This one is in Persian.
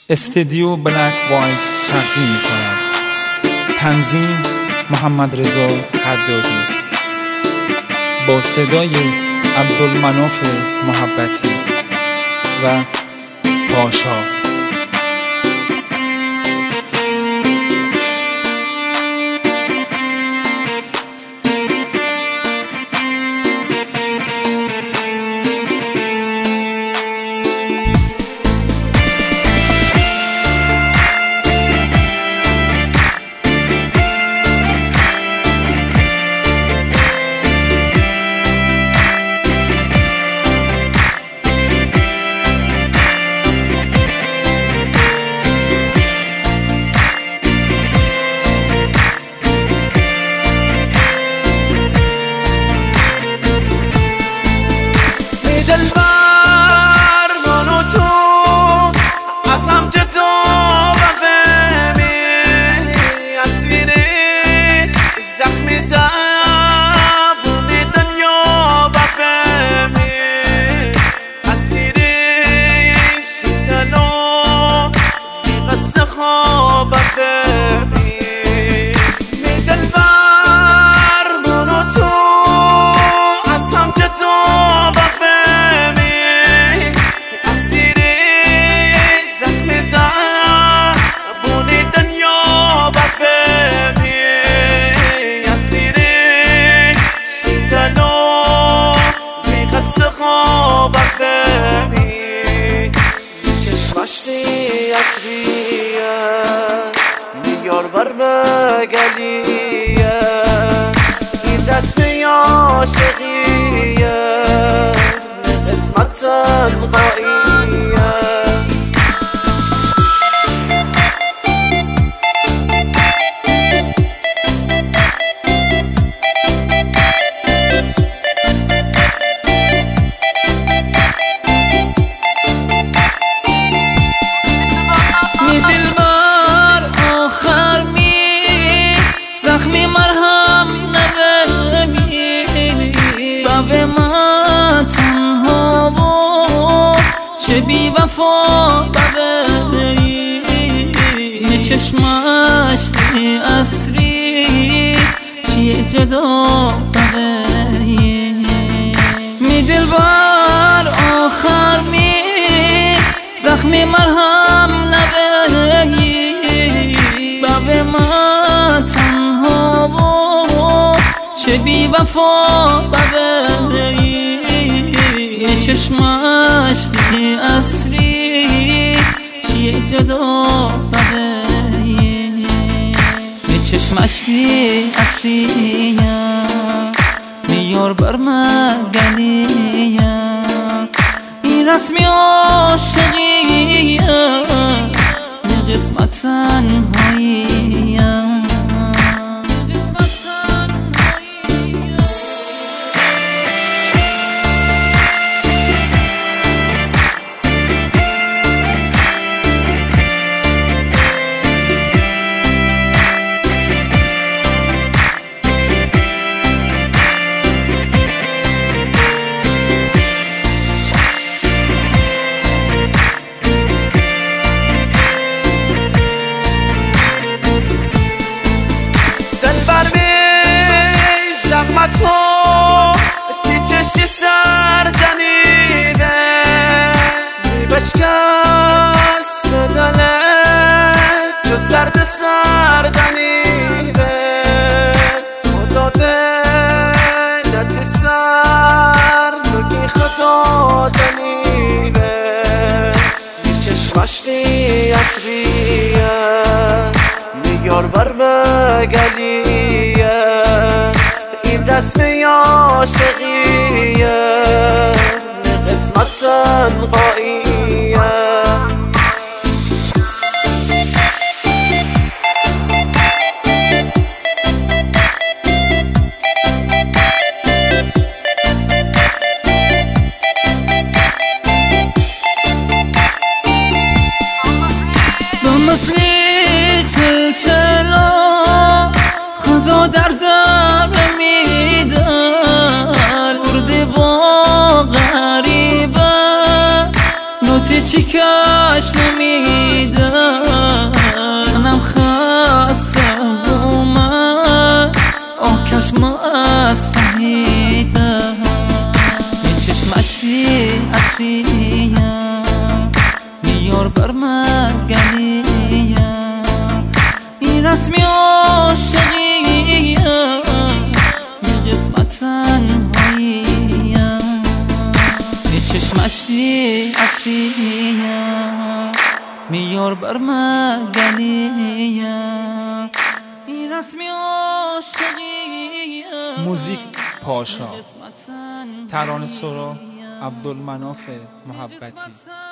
استدیو بلک وایت تقدیم می‌کند. تنظیم محمد رضا حدادی با صدای عبدالمناف محبتی و پاشا. میار بر بگلیه این رسم عاشقیه قسمت تنهاییه زخمی مرهم نبمی به من تنها و چه بی وفا ببی چشمش دی اصری چیه جدا ببی می دل بر آخر می زخمی مرهم نبمی به من تنها و چه بی وفا ببی چشمش دی اصری چیه جدا ببی چشمش دی اصری میار بر مگلیه این رسمی عاشقیه قسمت تنهاییه تو تی چشی سردنیبه بشکست دله چو سرد سردنیبه خدا دلتی سر نگی خدا دنیبه تی چشمش دی اصریه میار بر بگلیه رسم عاشقیه قسمت تنهاییه به مثلی چلچلا خدا دردم میدن از تهیدم این چشم اشری عطریم میار بر من گلیم این رسمی عاشقیم این قسمت تنهاییم این چشم اشری عطریم میار بر من گلیم این رسمی عاشقیم موزیک پاشا، ترانه سرا عبدالمناف محبتی.